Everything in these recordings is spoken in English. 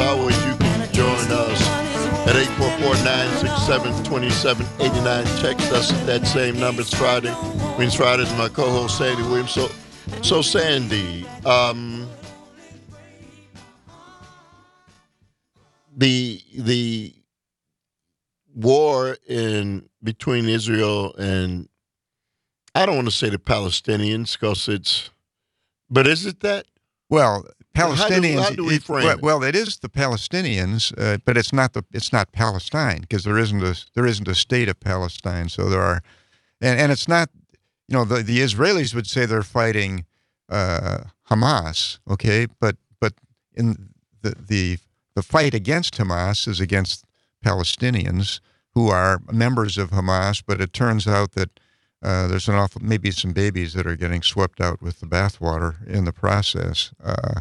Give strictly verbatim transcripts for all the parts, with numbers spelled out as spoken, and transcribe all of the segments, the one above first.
hour. You can join us at eight four four, nine six seven, two seven eight nine. Text us at that same number. It's Friday. Means Friday is my co-host, Sandy Williams. So, so Sandy, um, the the war in between Israel and, I don't want to say the Palestinians because it's, but is it that? Well, Palestinians. How do, how do we frame it, it? Well, it is the Palestinians, uh, but it's not the it's not Palestine because there isn't a there isn't a state of Palestine. So there are, and, and it's not, you know, the, the Israelis would say they're fighting uh, Hamas, okay, but but in the the the fight against Hamas is against Palestinians who are members of Hamas, but it turns out that uh, there's an awful maybe some babies that are getting swept out with the bathwater in the process. Uh,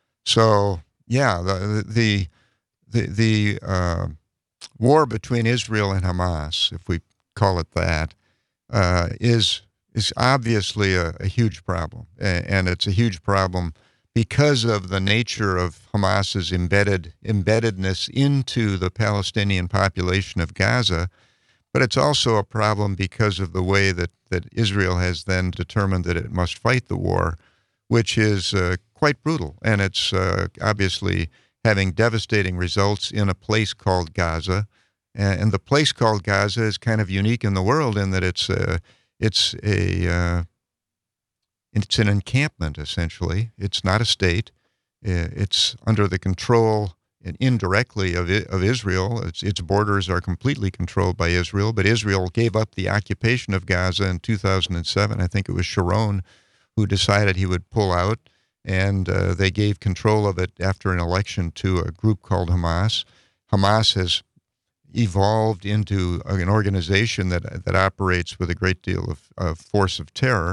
So yeah, the the the, the uh, war between Israel and Hamas, if we call it that, uh, is is obviously a, a huge problem, and it's a huge problem because of the nature of Hamas's embedded embeddedness into the Palestinian population of Gaza. But it's also a problem because of the way that, that Israel has then determined that it must fight the war, which is uh, quite brutal. And it's uh, obviously having devastating results in a place called Gaza. And, and the place called Gaza is kind of unique in the world in that it's a, it's a uh, it's an encampment, essentially. It's not a state. It's under the control and indirectly of of Israel. Its, its borders are completely controlled by Israel, but Israel gave up the occupation of Gaza in two thousand seven. I think it was Sharon who decided he would pull out, and uh, they gave control of it after an election to a group called Hamas. Hamas has evolved into an organization that that operates with a great deal of, of force of terror,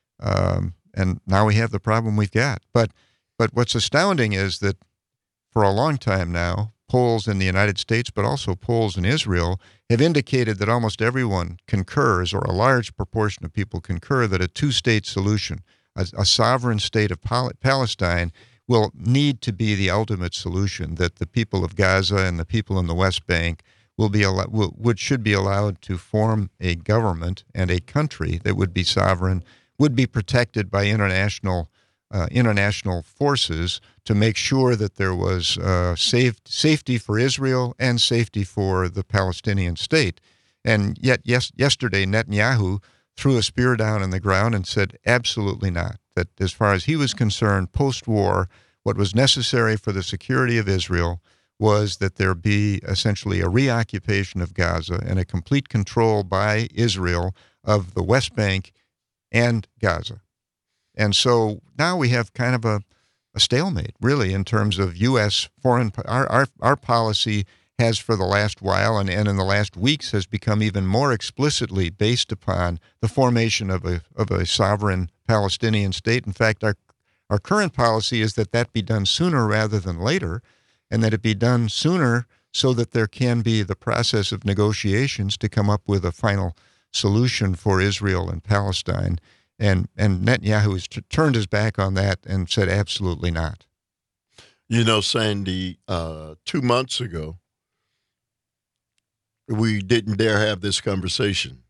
um, and now we have the problem we've got. But but what's astounding is that for a long time now, polls in the United States, but also polls in Israel, have indicated that almost everyone concurs, or a large proportion of people concur, that a two-state solution, a, a sovereign state of Pal- Palestine, will need to be the ultimate solution, that the people of Gaza and the people in the West Bank will be al- will, would should be allowed to form a government and a country that would be sovereign, would be protected by international uh, international forces to make sure that there was uh, safe, safety for Israel and safety for the Palestinian state. And yet, yes, yesterday Netanyahu threw a spear down in the ground and said, absolutely not. That as far as he was concerned, post-war, what was necessary for the security of Israel was that there be essentially a reoccupation of Gaza and a complete control by Israel of the West Bank and Gaza. And so now we have kind of a, a stalemate, really, in terms of U S foreign, our, our, our policy has for the last while and, and in the last weeks has become even more explicitly based upon the formation of a of a sovereign Palestinian state. In fact, our our current policy is that that be done sooner rather than later, and that it be done sooner so that there can be the process of negotiations to come up with a final solution for Israel and Palestine. And and Netanyahu has t- turned his back on that and said absolutely not. You know, Sandy, uh, two months ago, we didn't dare have this conversation.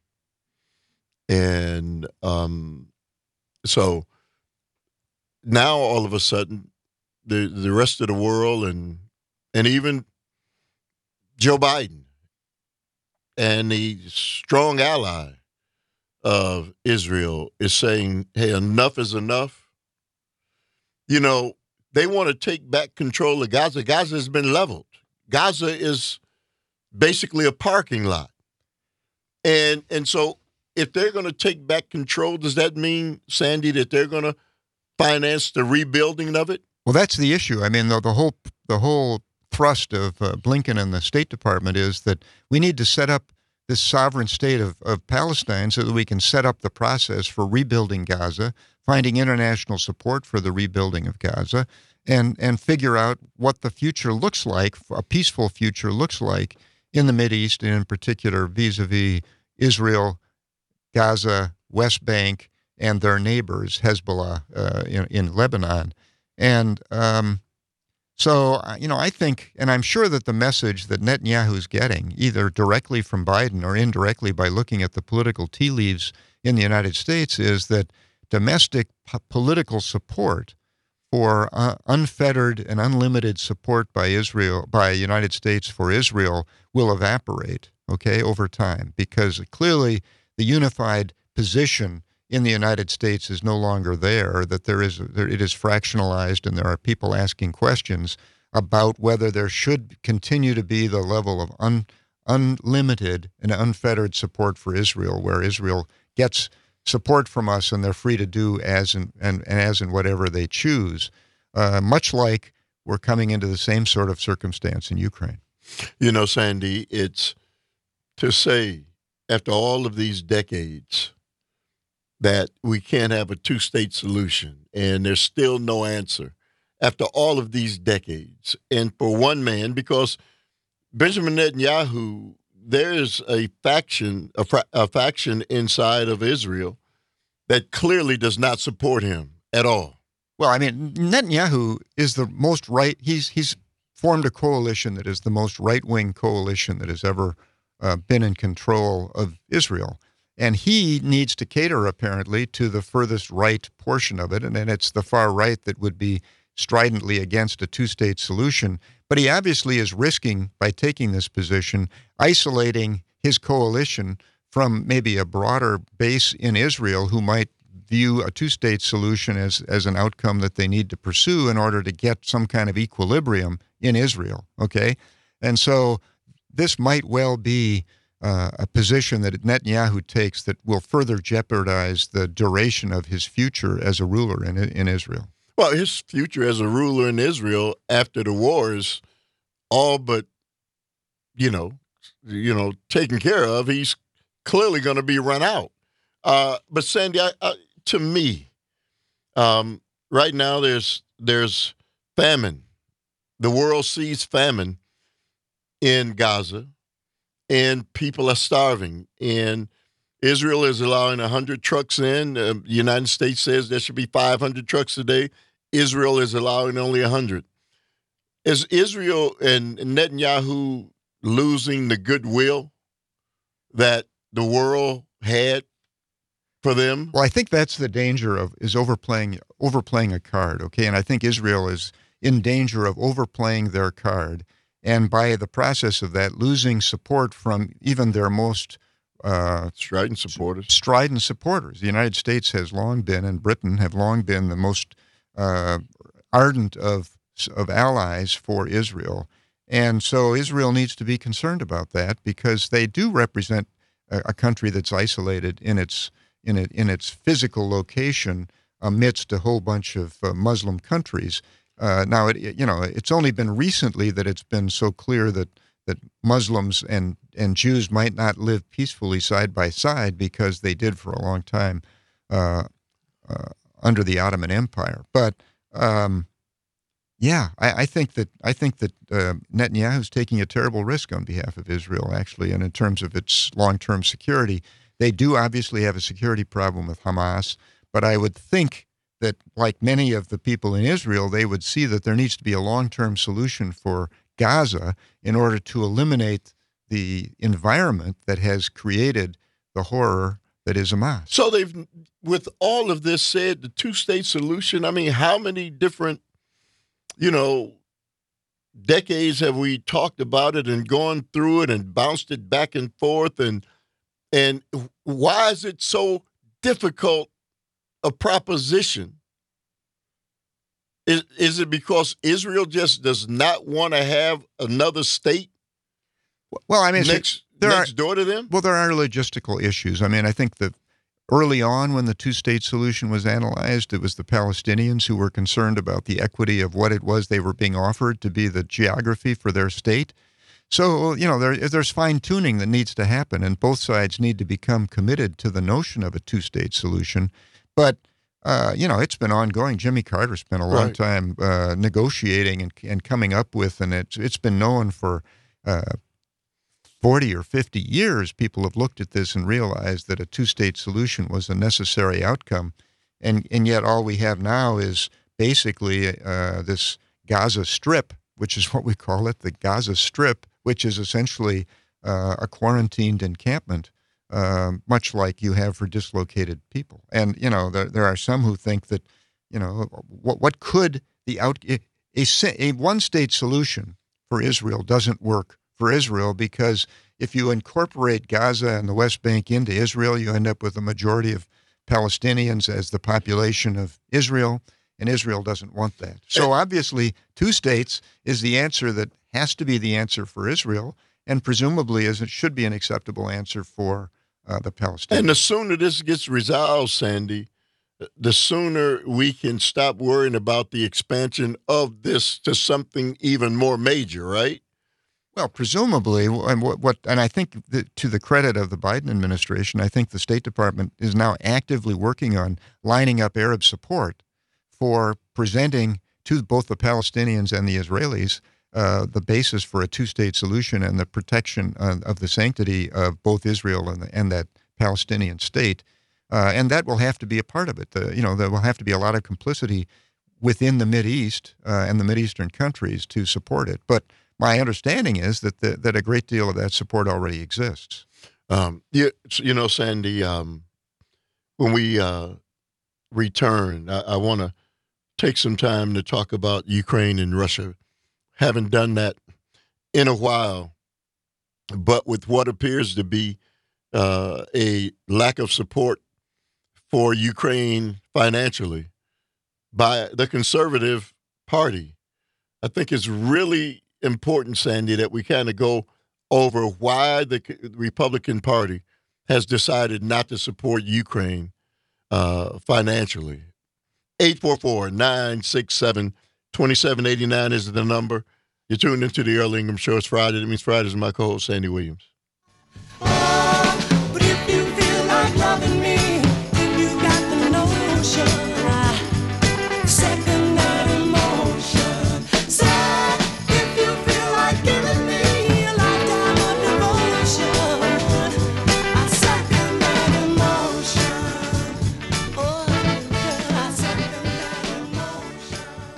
And um, so now all of a sudden, the the rest of the world and and even Joe Biden and the strong ally of Israel is saying, hey, enough is enough. You know, they want to take back control of Gaza. Gaza has been leveled. Gaza is basically a parking lot. And and so if they're going to take back control, does that mean, Sandy, that they're going to finance the rebuilding of it? Well, that's the issue. I mean, the, the whole the whole thrust of uh, Blinken and the State Department is that we need to set up this sovereign state of, of Palestine so that we can set up the process for rebuilding Gaza, finding international support for the rebuilding of Gaza, and and figure out what the future looks like, a peaceful future looks like in the Mideast, and in particular vis-a-vis Israel, Gaza, West Bank, and their neighbors, Hezbollah uh, in, in Lebanon. And um, So, uh, you know, I think, and I'm sure that the message that Netanyahu's getting, either directly from Biden or indirectly by looking at the political tea leaves in the United States, is that domestic p- political support for uh, unfettered and unlimited support by Israel, by United States for Israel, will evaporate, okay, over time, because clearly the unified position in the United States is no longer there, that there is, there, it is fractionalized, and there are people asking questions about whether there should continue to be the level of un, unlimited and unfettered support for Israel, where Israel gets support from us and they're free to do as in, and, and as in whatever they choose, uh, much like we're coming into the same sort of circumstance in Ukraine. You know, Sandy, it's to say after all of these decades that we can't have a two-state solution, and there's still no answer after all of these decades. And for one man, because Benjamin Netanyahu, there is a faction, a, fra- a faction inside of Israel that clearly does not support him at all. Well, I mean, Netanyahu is the most right. He's he's formed a coalition that is the most right-wing coalition that has ever uh, been in control of Israel. And he needs to cater, apparently, to the furthest right portion of it. And then it's the far right that would be stridently against a two-state solution. But he obviously is risking, by taking this position, isolating his coalition from maybe a broader base in Israel who might view a two-state solution as, as an outcome that they need to pursue in order to get some kind of equilibrium in Israel, okay? And so this might well be uh, a position that Netanyahu takes that will further jeopardize the duration of his future as a ruler in, in Israel. Well, his future as a ruler in Israel after the war is all but, you know, you know, taken care of. He's clearly going to be run out. Uh, but Sandy, I, I, to me, um, right now there's there's famine. The world sees famine in Gaza, and people are starving. And Israel is allowing one hundred trucks in. Uh, the United States says there should be five hundred trucks a day. Israel is allowing only one hundred. Is Israel and Netanyahu losing the goodwill that the world had for them? Well, I think that's the danger of is overplaying overplaying a card, okay? And I think Israel is in danger of overplaying their card, and by the process of that, losing support from even their most uh, strident supporters. Strident supporters. The United States has long been, and Britain have long been, the most uh, ardent of of allies for Israel, and so Israel needs to be concerned about that because they do represent a, a country that's isolated in its in it in its physical location amidst a whole bunch of uh, Muslim countries. Uh, now, it, you know, it's only been recently that it's been so clear that that Muslims and and Jews might not live peacefully side by side because they did for a long time uh, uh, under the Ottoman Empire. But um, yeah, I, I think that I think that uh, Netanyahu's taking a terrible risk on behalf of Israel, actually, and in terms of its long-term security. They do obviously have a security problem with Hamas, but I would think that, like many of the people in Israel, they would see that there needs to be a long-term solution for Gaza in order to eliminate the environment that has created the horror that is Hamas. So they've, with all of this said, the two-state solution, I mean, how many different, you know, decades have we talked about it and gone through it and bounced it back and forth, and And why is it so difficult a proposition? Is, is it because Israel just does not want to have another state well, I mean, next, there next are, door to them? Well, there are logistical issues. I mean, I think that early on when the two-state solution was analyzed, it was the Palestinians who were concerned about the equity of what it was they were being offered to be the geography for their state. So, you know, there, there's fine-tuning that needs to happen, and both sides need to become committed to the notion of a two-state solution. But, uh, you know, it's been ongoing. Jimmy Carter spent a long Right. time uh, negotiating and, and coming up with, and it's, it's been known for uh, forty or fifty years. People have looked at this and realized that a two-state solution was a necessary outcome. And, and yet all we have now is basically uh, this Gaza Strip, which is what we call it, the Gaza Strip, which is essentially uh, a quarantined encampment, uh, much like you have for dislocated people. And, you know, there, there are some who think that, you know, what, what could the out a, a one-state solution for Israel doesn't work for Israel, because if you incorporate Gaza and the West Bank into Israel, you end up with a majority of Palestinians as the population of Israel, and Israel doesn't want that. So obviously, two states is the answer that has to be the answer for Israel, and presumably is it should be an acceptable answer for uh, the Palestinians. And the sooner this gets resolved, Sandy, the sooner we can stop worrying about the expansion of this to something even more major, right? Well, presumably, and what, what and I think that to the credit of the Biden administration, I think the State Department is now actively working on lining up Arab support for presenting to both the Palestinians and the Israelis uh, the basis for a two-state solution and the protection uh, of the sanctity of both Israel and, the, and that Palestinian state. Uh, and that will have to be a part of it. The, you know, there will have to be a lot of complicity within the Mideast uh, and the Mideastern countries to support it. But my understanding is that the, that a great deal of that support already exists. Um, you, you know, Sandy, um, when we uh, return, I, I want to take some time to talk about Ukraine and Russia. Haven't done that in a while, but with what appears to be uh, a lack of support for Ukraine financially by the conservative party, I think it's really important, Sandy, that we kind of go over why the Republican Party has decided not to support Ukraine uh, financially. eight four four, nine six seven, two seven eight nine is the number. You're tuned into the Earl Ingham Show. It's Friday. That means Fridays. My co-host, Sandy Williams. Oh, but if you feel like loving me, then you got the notion. Second that emotion. Say, if you feel like giving me a lifetime of devotion, I second that emotion. Oh, girl, I second that emotion.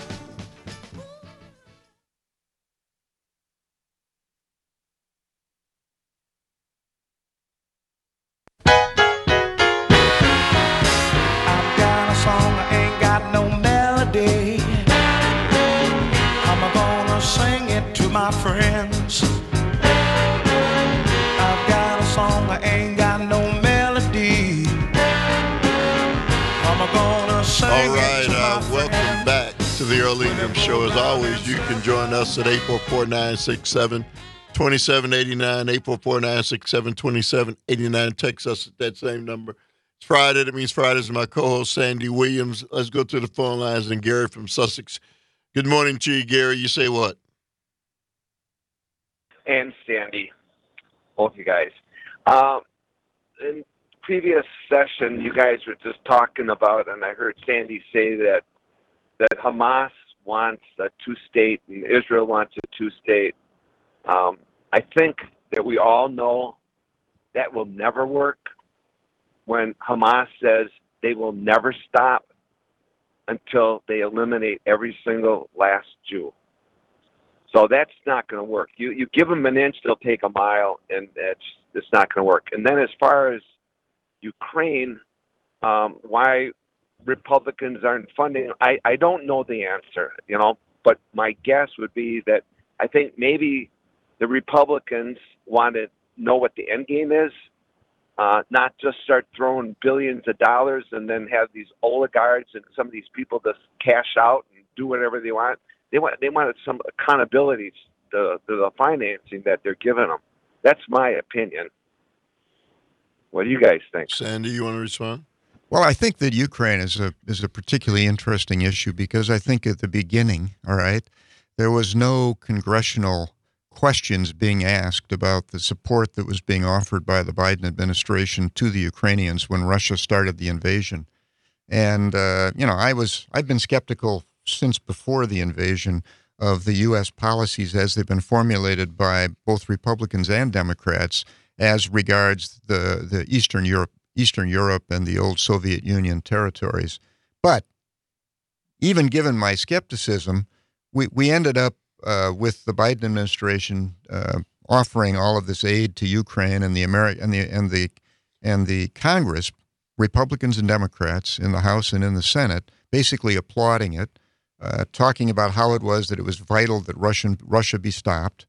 I've got a song, I ain't got no melody. I'm gonna sing it to my friends. I've got a song, I ain't got no melody. I'm gonna sing All it right, to my uh, friends. welcome back to the Earl Ingham Show. As always, you can join us at eight four four, nine six seven, two seven eight nine, eight four four, nine six seven, two seven eight nine. Text us at that same number. It's Friday. That means Fridays. My co-host, Sandy Williams. Let's go to the phone lines. And Gary from Sussex. Good morning to you, Gary. You say what? And Sandy, both you guys. Um, in previous session, you guys were just talking about, and I heard Sandy say that that Hamas wants a two-state and Israel wants a two-state. Um, I think that we all know that will never work. When Hamas says they will never stop until they eliminate every single last Jew. So that's not going to work. You you give them an inch, they'll take a mile, and it's it's not going to work. And then as far as Ukraine, um, why Republicans aren't funding, I, I don't know the answer, you know, but my guess would be that I think maybe the Republicans want to know what the end game is, uh, not just start throwing billions of dollars and then have these oligarchs and some of these people just cash out and do whatever they want. They want they wanted some accountability to, to the financing that they're giving them. That's my opinion. What do you guys think? Sandy, you want to respond? Well, I think that Ukraine is a is a particularly interesting issue because I think at the beginning, all right, there was no congressional questions being asked about the support that was being offered by the Biden administration to the Ukrainians when Russia started the invasion. And, uh, you know, I was, I've been skeptical since before the invasion of the U S policies as they've been formulated by both Republicans and Democrats as regards the, the Eastern Europe, Eastern Europe and the old Soviet Union territories. But even given my skepticism, we, we ended up uh, with the Biden administration uh, offering all of this aid to Ukraine, and the Ameri- and the and the and the Congress, Republicans and Democrats in the House and in the Senate, basically applauding it, uh, talking about how it was that it was vital that Russian Russia be stopped.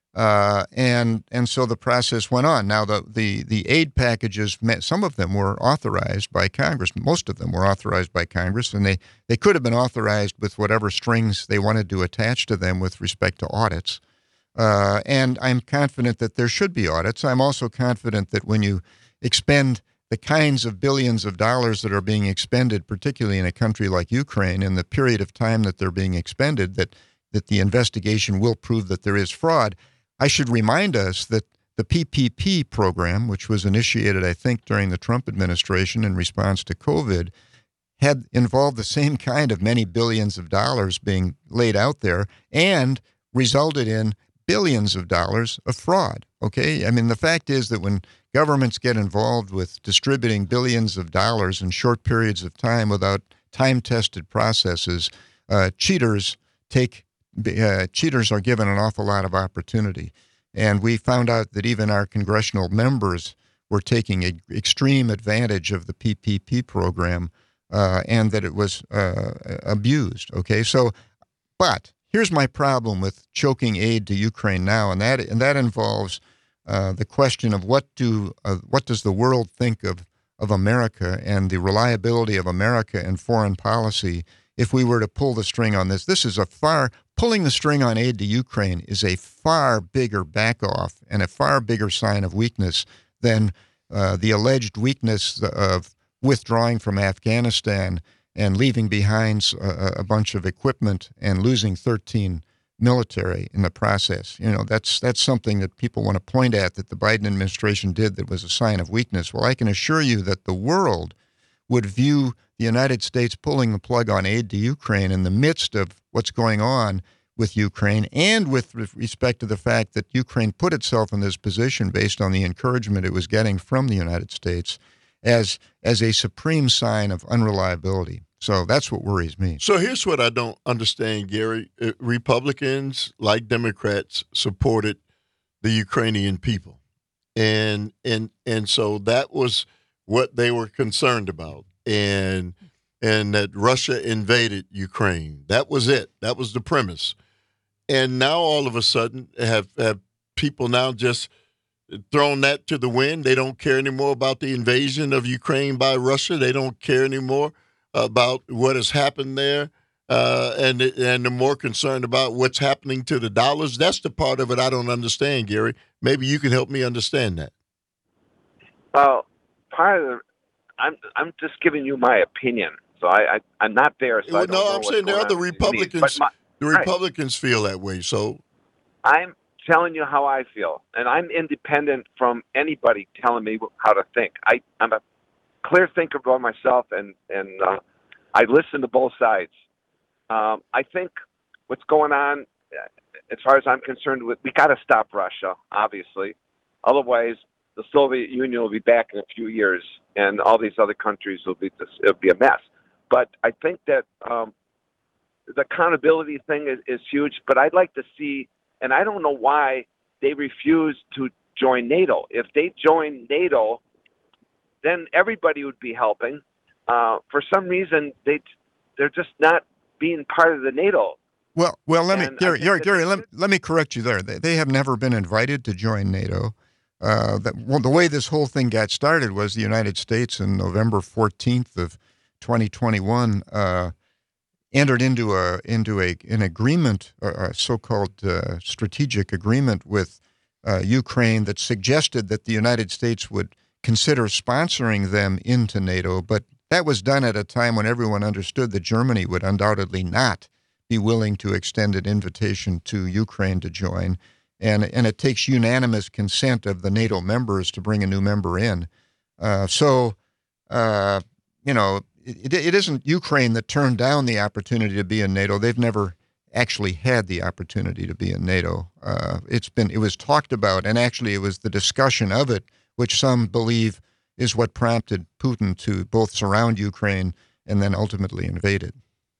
Uh, and and so the process went on. Now the, the, the aid packages, some of them were authorized by Congress. Most of them were authorized by Congress, and they, they could have been authorized with whatever strings they wanted to attach to them with respect to audits. Uh, and I'm confident that there should be audits. I'm also confident that when you expend the kinds of billions of dollars that are being expended, particularly in a country like Ukraine, in the period of time that they're being expended, that that the investigation will prove that there is fraud. I should remind us that the P P P program, which was initiated, I think, during the Trump administration in response to COVID, had involved the same kind of many billions of dollars being laid out there and resulted in billions of dollars of fraud. Okay? I mean, the fact is that when governments get involved with distributing billions of dollars in short periods of time without time-tested processes, uh, cheaters take Uh, cheaters are given an awful lot of opportunity. And we found out that even our congressional members were taking a, extreme advantage of the P P P program uh, and that it was uh, abused. Okay, so, but here's my problem with choking aid to Ukraine now, and that and that involves uh, the question of what do uh, what does the world think of, of America and the reliability of America in foreign policy if we were to pull the string on this. This is a far, pulling the string on aid to Ukraine is a far bigger back-off and a far bigger sign of weakness than uh, the alleged weakness of withdrawing from Afghanistan and leaving behind a, a bunch of equipment and losing thirteen military in the process. You know, that's that's something that people want to point at that the Biden administration did that was a sign of weakness. Well, I can assure you that the world would view the United States pulling the plug on aid to Ukraine in the midst of what's going on with Ukraine and with respect to the fact that Ukraine put itself in this position based on the encouragement it was getting from the United States as as a supreme sign of unreliability. So that's what worries me. So here's what I don't understand, Gary. Uh, Republicans, like Democrats, supported the Ukrainian people. And and and so that was what they were concerned about. And and that Russia invaded Ukraine. That was it. That was the premise. And now all of a sudden have, have people now just thrown that to the wind. They don't care anymore about the invasion of Ukraine by Russia. They don't care anymore about what has happened there. Uh, and and they're more concerned about what's happening to the dollars. That's the part of it I don't understand, Gary. Maybe you can help me understand that. Well, part of the, I'm I'm just giving you my opinion. So I, I I'm not there. So I Well, don't no, know I'm what's saying there going are the on in these Republicans. meetings. But The Right. Republicans feel that way. So I'm telling you how I feel, and I'm independent from anybody telling me how to think. I I'm a clear thinker by myself, and and uh, I listen to both sides. Um, I think what's going on, as far as I'm concerned, with we got to stop Russia, obviously. Otherwise, the Soviet Union will be back in a few years, and all these other countries will be it'll be a mess. But I think that um, the accountability thing is, is huge. But I'd like to see, and I don't know why they refuse to join NATO. If they join NATO, then everybody would be helping. Uh, for some reason, they they're just not being part of the NATO. Well, well, let me, And I Gary, think Gary, that Gary they let, should- let me correct you there. They, they have never been invited to join NATO. Uh, that, well, the way this whole thing got started was the United States on November fourteenth of twenty twenty-one uh, entered into a into a an agreement, a so-called uh, strategic agreement with uh, Ukraine that suggested that the United States would consider sponsoring them into NATO, but that was done at a time when everyone understood that Germany would undoubtedly not be willing to extend an invitation to Ukraine to join. And, and it takes unanimous consent of the NATO members to bring a new member in. Uh, so, uh, you know, it, it isn't Ukraine that turned down the opportunity to be in NATO. They've never actually had the opportunity to be in NATO. Uh, it's been, it was talked about, and actually it was the discussion of it, which some believe is what prompted Putin to both surround Ukraine and then ultimately invade it.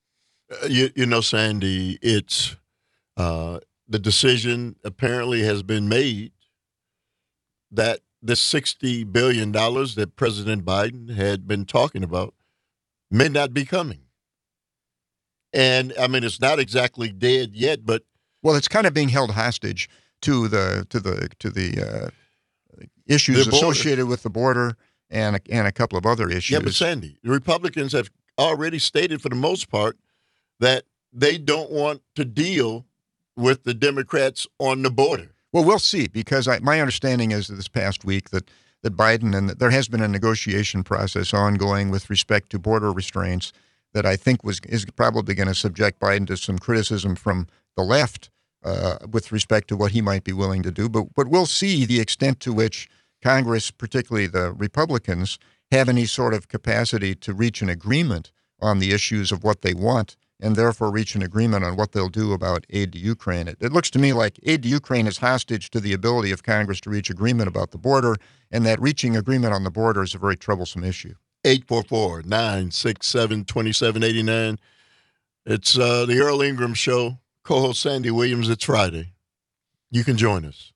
Uh, you, you know, Sandy, it's uh, the decision apparently has been made that this sixty billion dollars that President Biden had been talking about may not be coming. And I mean, it's not exactly dead yet, but Well, it's kind of being held hostage to the to the to the uh, issues The border. associated with the border and a, and a couple of other issues. yeah, but Sandy, the Republicans have already stated for the most part that they don't want to deal with the Democrats on the border. Well, we'll see, because I, my understanding is this past week that, that Biden, and there has been a negotiation process ongoing with respect to border restraints that I think was is probably going to subject Biden to some criticism from the left uh, with respect to what he might be willing to do. But but we'll see the extent to which Congress, particularly the Republicans, have any sort of capacity to reach an agreement on the issues of what they want, and therefore reach an agreement on what they'll do about aid to Ukraine. It, it looks to me like aid to Ukraine is hostage to the ability of Congress to reach agreement about the border, and that reaching agreement on the border is a very troublesome issue. eight four four, nine six seven, two seven eight nine. It's uh, the Earl Ingram Show. Co-host Sandy Williams. It's Friday. You can join us.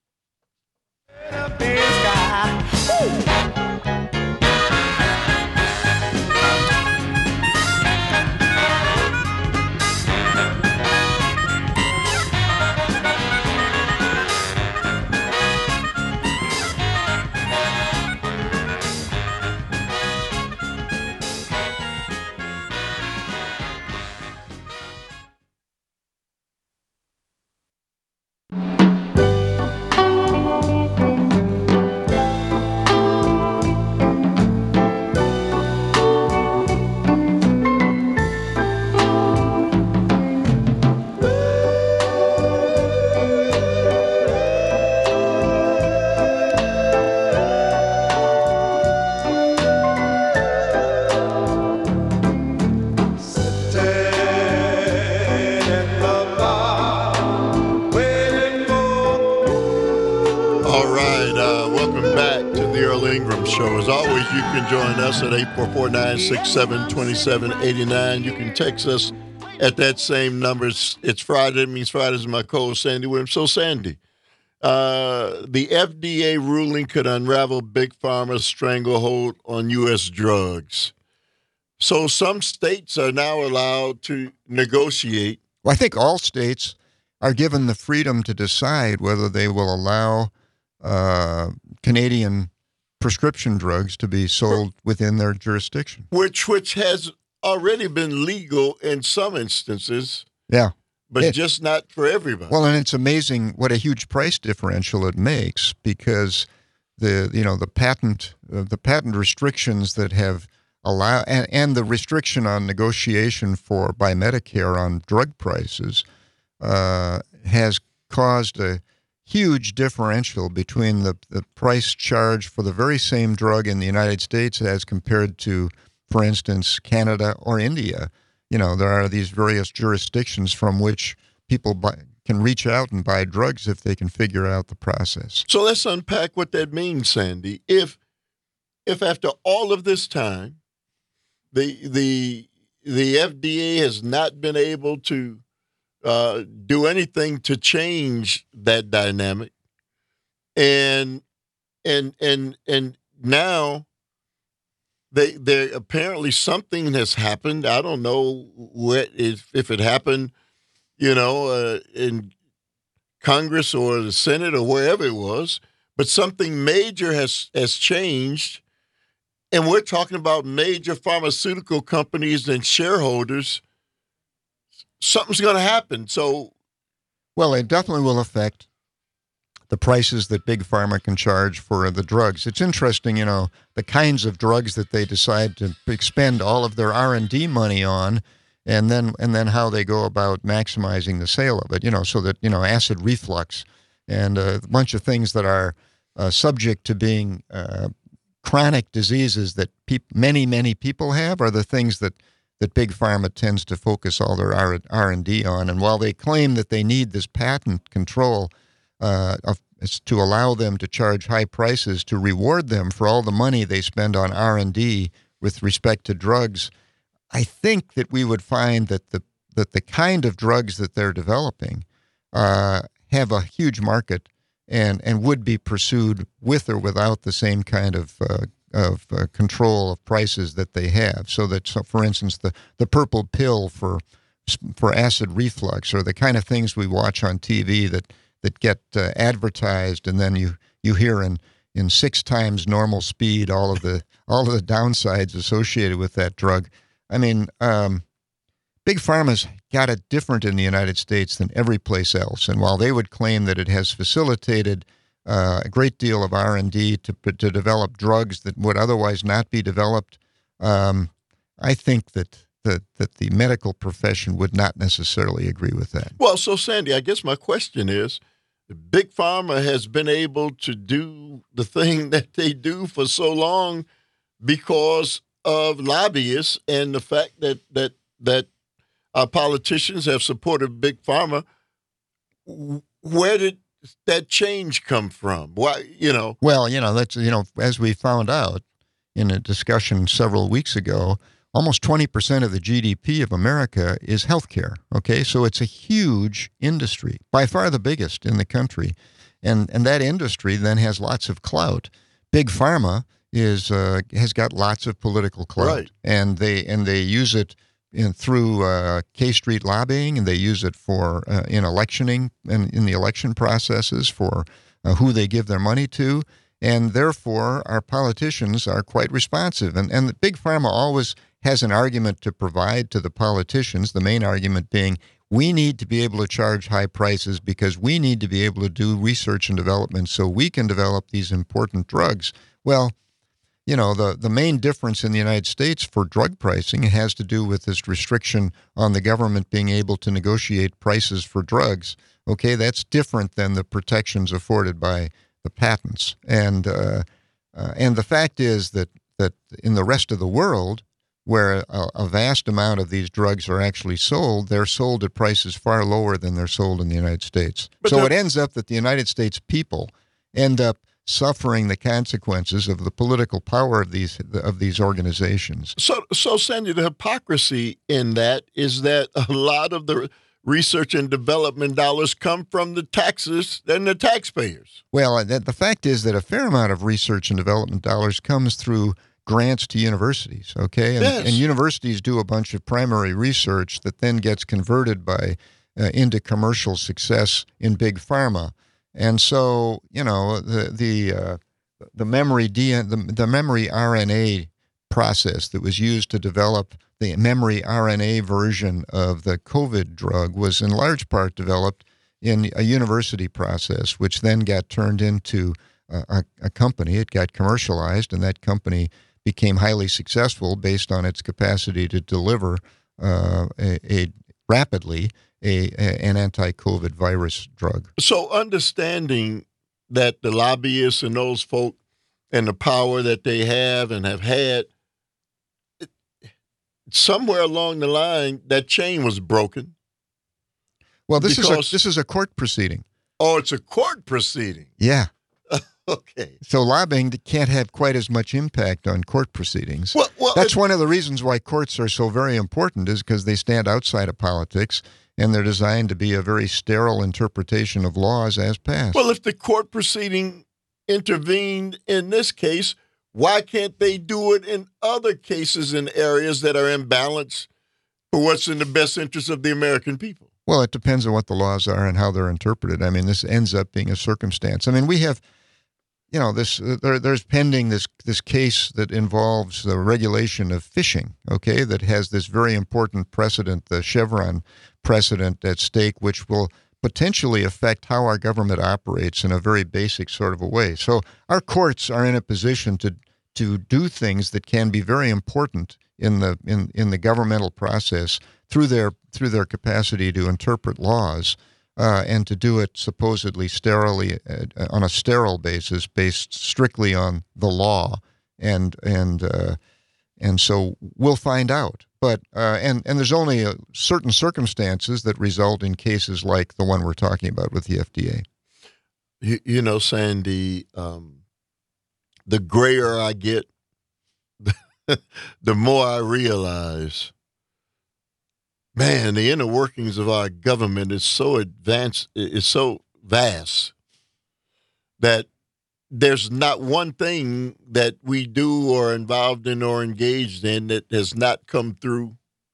All right, uh, welcome back to the Earl Ingram Show. As always, you can join us at eight four four, nine six seven, two seven eight nine. You can text us at that same number. It's, it's Friday. It means Friday is my co-host, Sandy Williams. So, Sandy, uh, the F D A ruling could unravel Big Pharma's stranglehold on U S drugs. So some states are now allowed to negotiate. Well, I think all states are given the freedom to decide whether they will allow uh, Canadian prescription drugs to be sold within their jurisdiction. which which has already been legal in some instances, Yeah. but It- just not for everybody. Well, and it's amazing what a huge price differential it makes, because the you know the patent uh, the patent restrictions that have allow and, and the restriction on negotiation for by Medicare on drug prices uh, has caused a huge differential between the, the price charged for the very same drug in the United States as compared to, for instance, Canada or India. You know, there are these various jurisdictions from which people buy, can reach out and buy drugs if they can figure out the process. So let's unpack what that means, Sandy. If if after all of this time, the the the F D A has not been able to uh, do anything to change that dynamic, and and and and now they they apparently something has happened. I don't know what if if it happened, you know, uh, in Congress or the Senate or wherever it was, but something major has has changed, and we're talking about major pharmaceutical companies and shareholders. Something's going to happen. So, Well, it definitely will affect the prices that Big Pharma can charge for the drugs. It's interesting, you know, the kinds of drugs that they decide to expend all of their R and D money on, and then and then how they go about maximizing the sale of it, you know, so that, you know, acid reflux and a bunch of things that are uh, subject to being uh, chronic diseases that peop- many, many people have are the things that that Big Pharma tends to focus all their R and D on. And while they claim that they need this patent control uh, of, to allow them to charge high prices to reward them for all the money they spend on R and D with respect to drugs, I think that we would find that the, that the kind of drugs that they're developing uh, have a huge market and and would be pursued with or without the same kind of uh, of uh, control of prices that they have. So that, so for instance, the, the purple pill for for acid reflux, or the kind of things we watch on T V that that get uh, advertised, and then you you hear in in six times normal speed all of the all of the downsides associated with that drug. I mean, um, Big Pharma's got it different in the United States than every place else, and while they would claim that it has facilitated uh, a great deal of R and D to to develop drugs that would otherwise not be developed, um, I think that, that that the medical profession would not necessarily agree with that. Well, so Sandy, I guess my question is, Big Pharma has been able to do the thing that they do for so long because of lobbyists and the fact that that that our politicians have supported Big Pharma. Where did that change come from? Why, you know? Well, you know, that's, you know, as we found out in a discussion several weeks ago, almost twenty percent of the G D P of America is healthcare. Okay, so it's a huge industry, by far the biggest in the country, and and that industry then has lots of clout. Big Pharma is uh, has got lots of political clout, Right. and they and they use it in, through uh, K Street lobbying, and they use it for uh, in electioning and in the election processes for uh, who they give their money to, and therefore our politicians are quite responsive. And and the Big Pharma always has an argument to provide to the politicians. The main argument being, we need to be able to charge high prices because we need to be able to do research and development so we can develop these important drugs. Well, you know, the, the main difference in the United States for drug pricing has to do with this restriction on the government being able to negotiate prices for drugs. Okay, that's different than the protections afforded by the patents. And uh, uh, and the fact is that, that in the rest of the world, where a, a vast amount of these drugs are actually sold, they're sold at prices far lower than they're sold in the United States. But so the- it ends up that the United States people end up suffering the consequences of the political power of these of these organizations. So, so Sandy, the hypocrisy in that is that a lot of the research and development dollars come from the taxes and the taxpayers. Well, the, the fact is that a fair amount of research and development dollars comes through grants to universities, okay? And, Yes. and universities do a bunch of primary research that then gets converted by uh, into commercial success in Big Pharma. And so, you know, the the uh, the memory D N, the, the memory R N A process that was used to develop the memory R N A version of the COVID drug was in large part developed in a university process, which then got turned into a, a, a company. It got commercialized, and that company became highly successful based on its capacity to deliver uh, a, a rapidly a, a an anti-COVID virus drug. So understanding that the lobbyists and those folk and the power that they have and have had, it, somewhere along the line, that chain was broken. Well, this Because- is a this is a court proceeding. Oh, it's a court proceeding. Yeah. Okay. So lobbying can't have quite as much impact on court proceedings. Well, well, That's if- one of the reasons why courts are so very important, is because they stand outside of politics and they're designed to be a very sterile interpretation of laws as passed. well, if the court proceeding intervened in this case, why can't they do it in other cases in areas that are imbalanced for what's in the best interest of the American people? Well, it depends on what the laws are and how they're interpreted. I mean, this ends up being a circumstance. I mean, we have, you know, this uh, there, there's pending this this case that involves the regulation of fishing. Okay, that has this very important precedent, the Chevron precedent at stake, which will potentially affect how our government operates in a very basic sort of a way. So our courts are in a position to to do things that can be very important in the in, in the governmental process through their through their capacity to interpret laws uh, and to do it supposedly sterilely uh, on a sterile basis, based strictly on the law, and and uh, and so we'll find out. But uh, and and there's only uh, certain circumstances that result in cases like the one we're talking about with the F D A. You, you know, Sandy, um, the grayer I get, the more I realize man, the inner workings of our government is so advanced, is so vast that there's not one thing that we do or involved in or engaged in that has not come through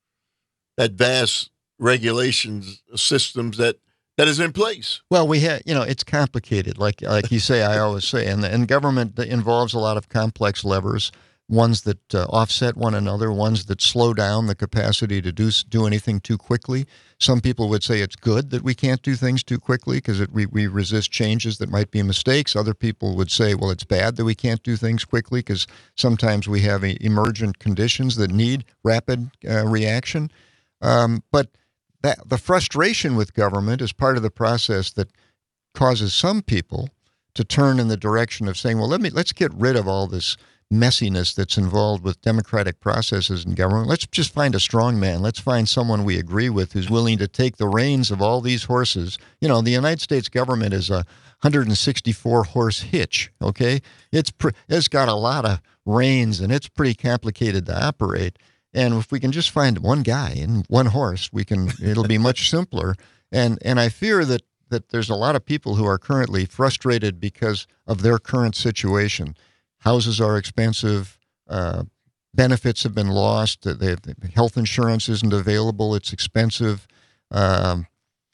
that vast regulations systems that that is in place. Well, we have, you know, it's complicated. Like like you say, I always say, and and government involves a lot of complex levers, ones that uh, offset one another, ones that slow down the capacity to do do anything too quickly. Some people would say it's good that we can't do things too quickly because we we resist changes that might be mistakes. Other people would say, well, it's bad that we can't do things quickly because sometimes we have emergent conditions that need rapid uh, reaction. Um, but that the frustration with government is part of the process that causes some people to turn in the direction of saying, well, let me let's get rid of all this messiness that's involved with democratic processes in government. Let's just find a strong man. Let's find someone we agree with who's willing to take the reins of all these horses. You know, the United States government is a one hundred sixty-four horse hitch, okay? It's pre- it's got a lot of reins, and it's pretty complicated to operate. And if we can just find one guy and one horse, we can. It'll be much simpler. And and I fear that that there's a lot of people who are currently frustrated because of their current situation. Houses are expensive. Uh, benefits have been lost. The, the health insurance isn't available. It's expensive. Um,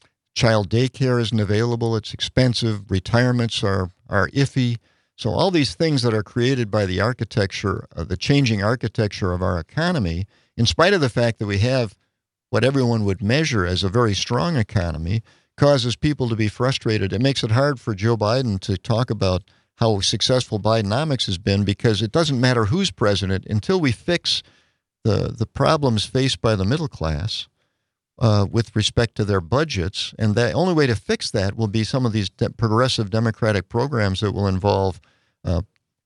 child daycare isn't available. It's expensive. Retirements are are iffy. So all these things that are created by the architecture, uh, the changing architecture of our economy, in spite of the fact that we have what everyone would measure as a very strong economy, causes people to be frustrated. It makes it hard for Joe Biden to talk about how successful Bidenomics has been because it doesn't matter who's president until we fix the, the problems faced by the middle class uh, with respect to their budgets. And the only way to fix that will be some of these de- progressive democratic programs that will involve Uh,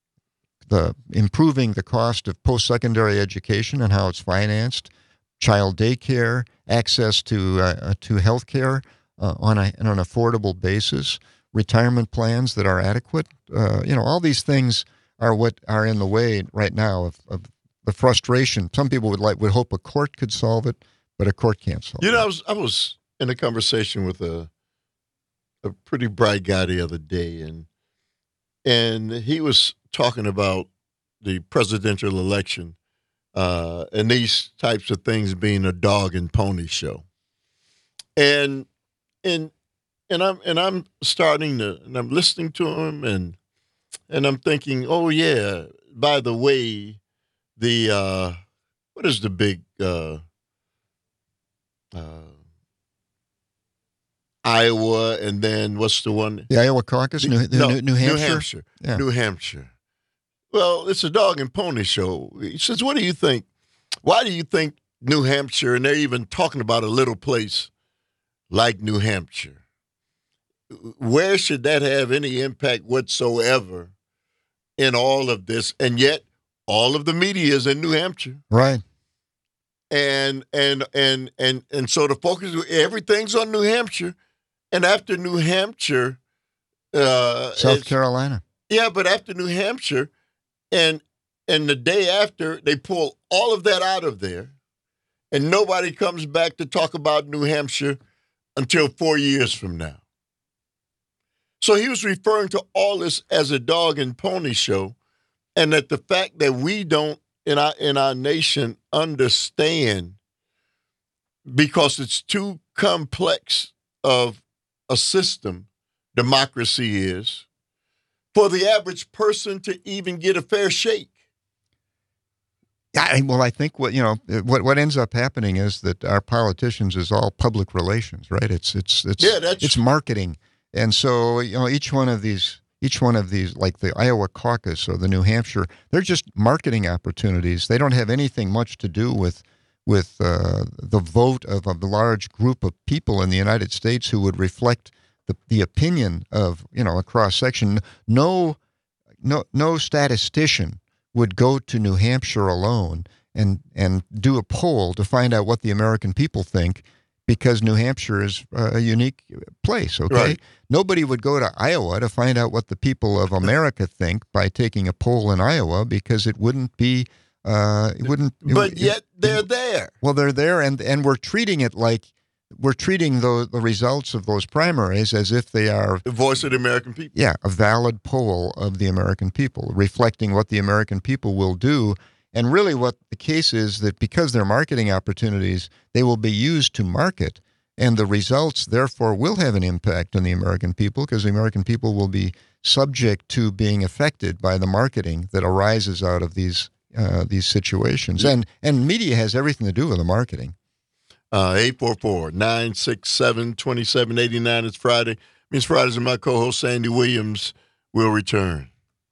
the improving the cost of post-secondary education and how it's financed, child daycare, access to uh, to health care uh, on, a, on an affordable basis, retirement plans that are adequate. Uh, you know, all these things are what are in the way right now of, of the frustration. Some people would like would hope a court could solve it, but a court can't solve it. You know, I was I was in a conversation with a a pretty bright guy the other day, and and he was talking about the presidential election uh, and these types of things being a dog and pony show, and and and I'm and I'm starting to and I'm listening to him, and and I'm thinking, oh yeah, by the way, the uh, what is the big uh, uh, Iowa, and then what's the one? The Iowa caucus, New, no, New, New Hampshire. New Hampshire. Yeah. New Hampshire. Well, it's a dog and pony show. He says, what do you think? Why do you think New Hampshire, and they're even talking about a little place like New Hampshire, where should that have any impact whatsoever in all of this? And yet all of the media is in New Hampshire. Right. And and and and and so the focus, everything's on New Hampshire. And after New Hampshire, uh, South Carolina. Yeah, but after New Hampshire, and and the day after, they pull all of that out of there, and nobody comes back to talk about New Hampshire until four years from now. So he was referring to all this as a dog and pony show, and that the fact that we don't in our in our nation understand, because it's too complex of a system, democracy is, for the average person to even get a fair shake. Yeah, well, I think what you know, what what ends up happening is that our politicians is all public relations, right? It's it's it's Yeah, that's- it's marketing, and so you know, each one of these, each one of these, like the Iowa caucus or the New Hampshire, they're just marketing opportunities. They don't have anything much to do with with uh, the vote of a large group of people in the United States who would reflect the the opinion of you know a cross section. No, no, no statistician would go to New Hampshire alone and and do a poll to find out what the American people think, because New Hampshire is a unique place, okay? Right. Nobody would go to Iowa to find out what the people of America think by taking a poll in Iowa, because it wouldn't be uh, it wouldn't. It, But it- yet they're there. well, they're there, and and we're treating it like we're treating the the results of those primaries as if they are, The voice of the American people. yeah, a valid poll of the American people, reflecting what the American people will do. And really, what the case is that because they're marketing opportunities, they will be used to market, and the results, therefore, will have an impact on the American people because the American people will be subject to being affected by the marketing that arises out of these uh, these situations. And and media has everything to do with the marketing. Uh, eight four four, nine six seven, two seven eight nine. It's Friday. Means Fridays, and my co-host Sandy Williams will return.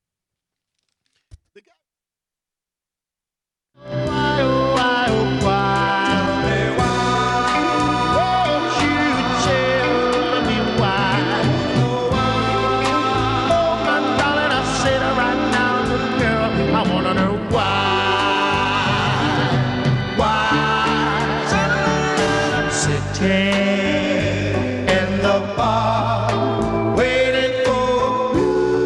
In the bar, waiting for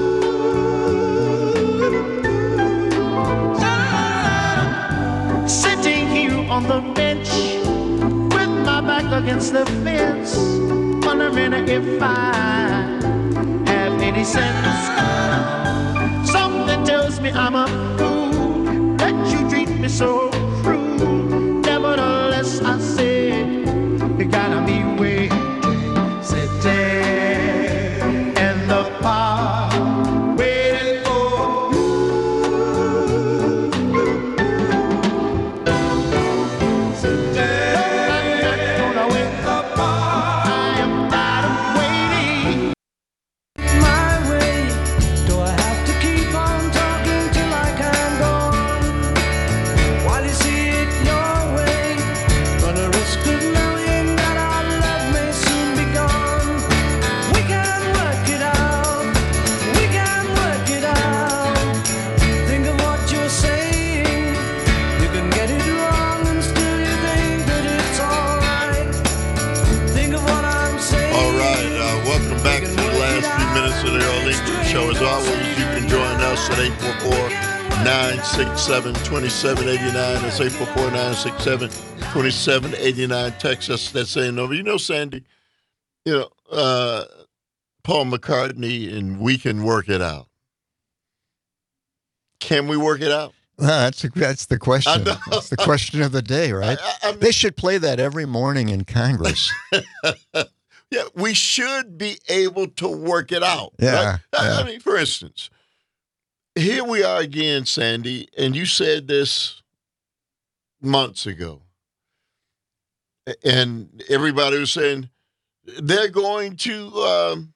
sitting here on the bench with my back against the fence, wondering if I have any sense. Something tells me I'm a fool that you treat me so cruel. Nevertheless, I said you gotta be waiting, sitting in the park, waiting for my way. Do I have to keep on talking till I can go on? While you see it your way, gonna risk of knowing that our love may soon be gone. We can work it out, we can work it out. Think of what you're saying. You can get it wrong and still you think that it's alright. Think of what I'm saying. All right, uh, welcome back to the last few minutes of the Earl English Show. As always, you can join us at eight four four, nine six seven, two seven eight nine. That's eight four four, nine six seven, two seven eight nine. Text us that saying over. You know, Sandy, you know, uh, Paul McCartney and We Can Work It Out. Can we work it out? That's a, that's the question. know. That's the question of the day, right? I, I, I mean, They should play that every morning in Congress. yeah, we should be able to work it out. Yeah, right? I, yeah. I mean, for instance, here we are again, Sandy, and you said this months ago. And everybody was saying they're going to um,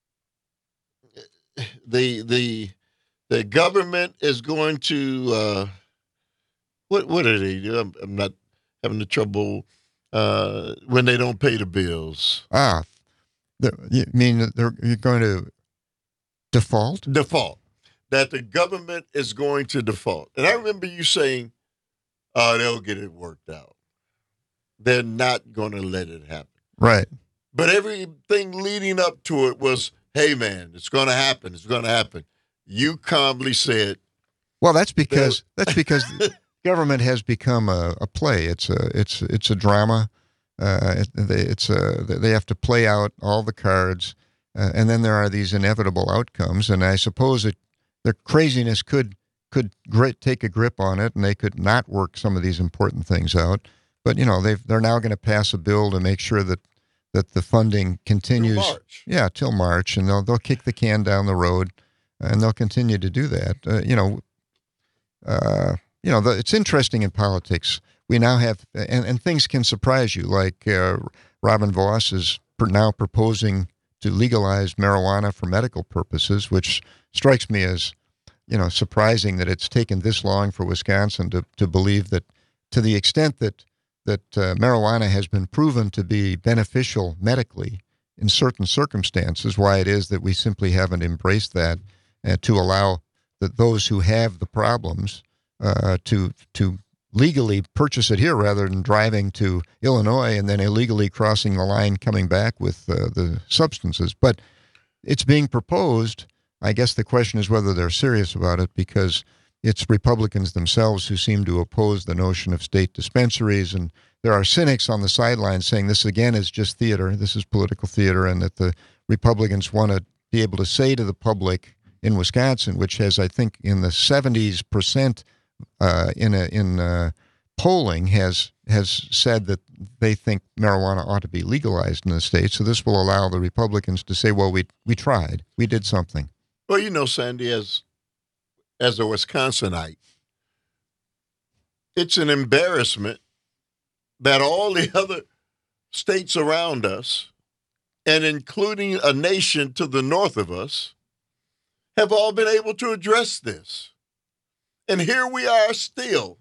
the the the government is going to uh, what what are they do? I'm, I'm not having the trouble uh, when they don't pay the bills. ah, the, you mean that they're you're going to default? Default. That the government is going to default. And I remember you saying, oh, they'll get it worked out. They're not going to let it happen. Right. But everything leading up to it was, hey, man, it's going to happen. It's going to happen. You calmly said, Well, that's because that's because government has become a, a play. It's a it's it's a drama. Uh, it, they, it's a they have to play out all the cards, uh, and then there are these inevitable outcomes. And I suppose that the craziness could could gri- take a grip on it, and they could not work some of these important things out. But you know, they they're now going to pass a bill to make sure that that the funding continues. March. Yeah, till March, and they'll they'll kick the can down the road, and they'll continue to do that. Uh, you know, uh, you know, the, it's interesting in politics. We now have, and, and things can surprise you. Like uh, Robin Voss is pr- now proposing to legalize marijuana for medical purposes, which strikes me as, you know, surprising that it's taken this long for Wisconsin to to believe that, to the extent that that uh, marijuana has been proven to be beneficial medically in certain circumstances, why it is that we simply haven't embraced that uh, to allow that those who have the problems uh, to to legally purchase it here rather than driving to Illinois and then illegally crossing the line coming back with uh, the substances. But it's being proposed. I guess the question is whether they're serious about it, because it's Republicans themselves who seem to oppose the notion of state dispensaries. And there are cynics on the sidelines saying this, again, is just theater. This is political theater, and that the Republicans want to be able to say to the public in Wisconsin, which has, I think, in the seventies percent uh, in a, in uh, polling, has has said that they think marijuana ought to be legalized in the state. So this will allow the Republicans to say, well, we we tried. We did something. Well, you know, Sandy, as as a Wisconsinite, it's an embarrassment that all the other states around us, and including a nation to the north of us, have all been able to address this. And here we are still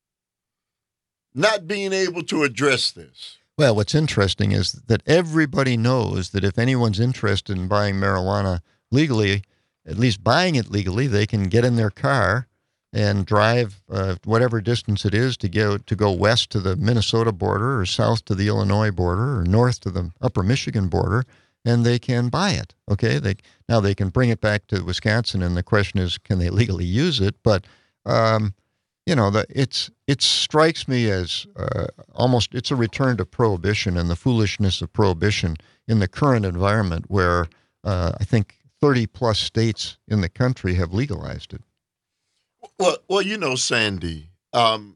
not being able to address this. Well, what's interesting is that everybody knows that if anyone's interested in buying marijuana legally, at least buying it legally, they can get in their car and drive uh, whatever distance it is to go to go west to the Minnesota border or south to the Illinois border or north to the upper Michigan border, and they can buy it. Okay, they now they can bring it back to Wisconsin, and the question is, can they legally use it? But um, you know, the, it's it strikes me as uh, almost it's a return to prohibition and the foolishness of prohibition in the current environment where uh, I think thirty plus states in the country have legalized it. Well, well, you know, Sandy, um,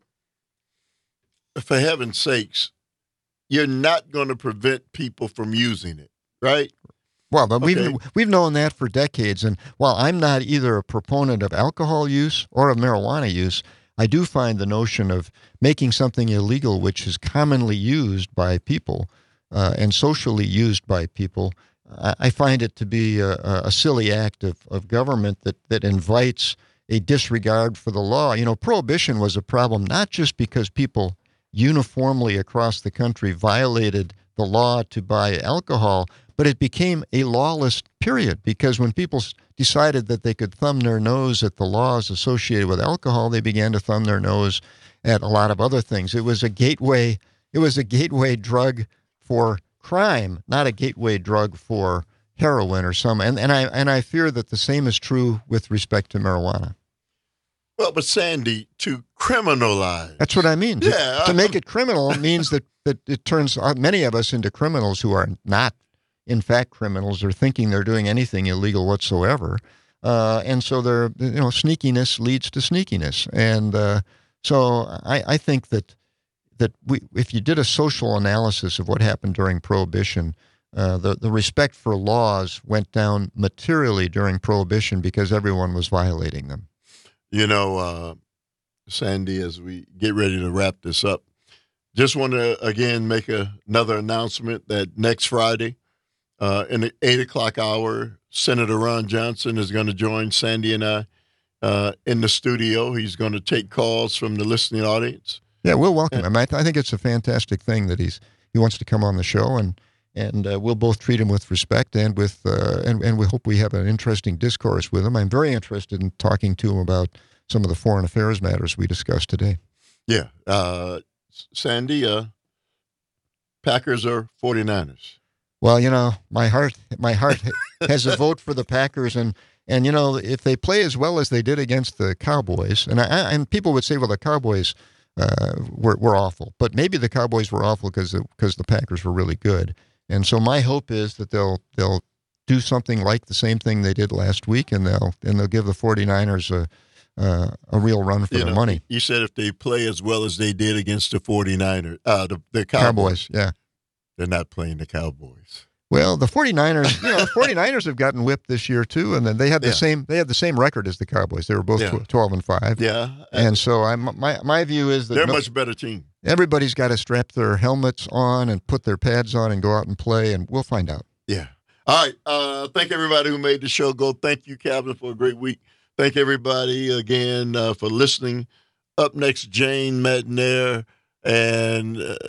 for heaven's sakes, you're not going to prevent people from using it, right? Well, but Okay. we've we've known that for decades. And while I'm not either a proponent of alcohol use or of marijuana use, I do find the notion of making something illegal, which is commonly used by people uh, and socially used by people, I, I find it to be a, a silly act of, of government that, that invites a disregard for the law. You know, prohibition was a problem not just because people uniformly across the country violated the law to buy alcohol, but it became a lawless period because when people s- decided that they could thumb their nose at the laws associated with alcohol, they began to thumb their nose at a lot of other things. It was a gateway. It was a gateway drug for crime, not a gateway drug for heroin or some. And, and I and I fear that the same is true with respect to marijuana. Well, but Sandy, to criminalize. That's what I mean. To, Yeah, to make I'm- it criminal means that, that it turns uh, many of us into criminals who are not, in fact, criminals or thinking they're doing anything illegal whatsoever. Uh, and so they're, you know, sneakiness leads to sneakiness. And uh, so I, I think that that we, if you did a social analysis of what happened during Prohibition, uh, the, the respect for laws went down materially during Prohibition because everyone was violating them. You know, uh, Sandy, as we get ready to wrap this up, just want to again make a, another announcement that next Friday, uh, in the eight o'clock hour, Senator Ron Johnson is going to join Sandy and I uh, in the studio. He's going to take calls from the listening audience. Yeah, we'll welcome him. I, th- I think it's a fantastic thing that he's he wants to come on the show, and and uh, we'll both treat him with respect and with uh, and and we hope we have an interesting discourse with him. I'm very interested in talking to him about some of the foreign affairs matters we discussed today. Yeah. Uh, Sandy, uh, Packers or forty-niners? Well, you know, my heart my heart has a vote for the Packers, and and you know, if they play as well as they did against the Cowboys, and I, and people would say, well, the Cowboys uh, were were awful, but maybe the Cowboys were awful because because the Packers were really good, and so my hope is that they'll they'll do something like the same thing they did last week, and they'll and they'll give the forty-niners a uh, a real run for You their know, money. You said if they play as well as they did against the forty-niners, uh, the, the Cowboys, Cowboys, yeah. they're not playing the Cowboys. Well, the forty-niners, you know, the forty-niners have gotten whipped this year too, and then they had the Yeah. same they had the same record as the Cowboys. They were both Yeah. tw- twelve and five. Yeah. And so I'm my my view is that they're a no- much better team. everybody's got to strap their helmets on and put their pads on and go out and play, and we'll find out. Yeah. All right. Uh, thank everybody who made the show go. Thank you, Calvin, for a great week. Thank everybody again uh, for listening. Up next, Jane Matnair and uh,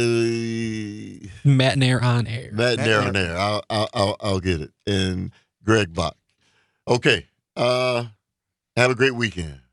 Matnair on air. Matnair on air. I'll, I'll, I'll, I'll get it. And Greg Bach. Okay. Uh, have a great weekend.